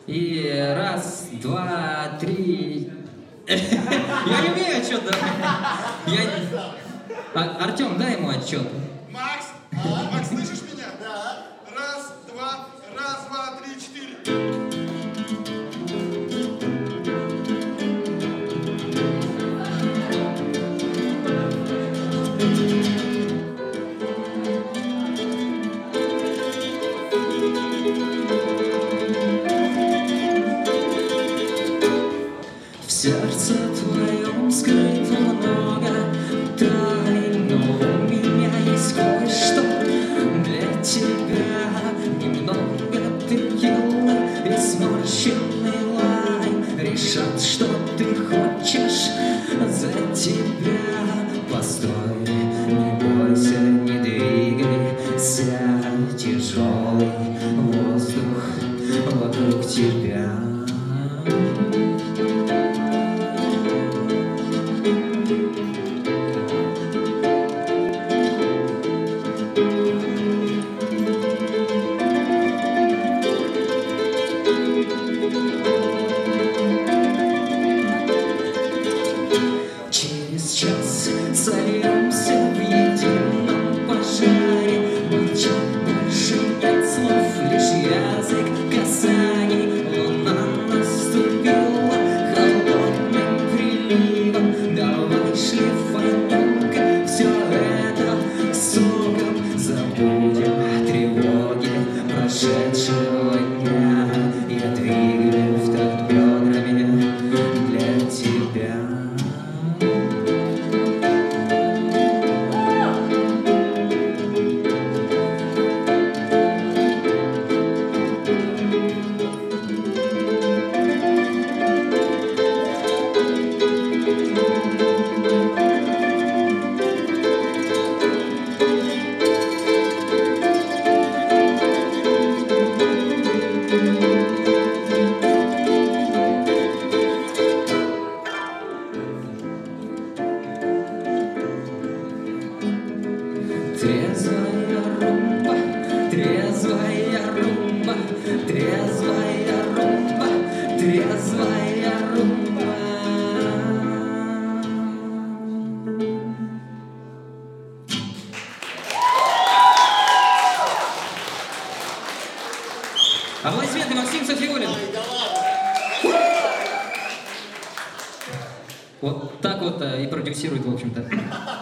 И раз, два, три. Я не умею отчет давать. Артем, дай ему отчет. Макс, Макс, слышишь меня? Да. Раз, два, три, четыре. В сердце твоем скрыто много тайн, но у меня есть кое-что для тебя. Немного текилы и сморщенный лайм решат, что ты хочешь за тебя. Постой, не бойся, не двигайся, тяжелый воздух вокруг тебя. Через час сольемся в едином пожаре. Молча больше нет слов, лишь язык касаний. Луна наступила холодным приливом. Давай шлифанем-ка все это соком. Забудем тревоги прошедшего дня. Я двигаю в такт бедрами для тебя. Трезвая румба, трезвая румба, трезвая румба, трезвая румба. Аплодисменты, Максим Софиуллин. Вот так вот и продюсирует, в общем-то.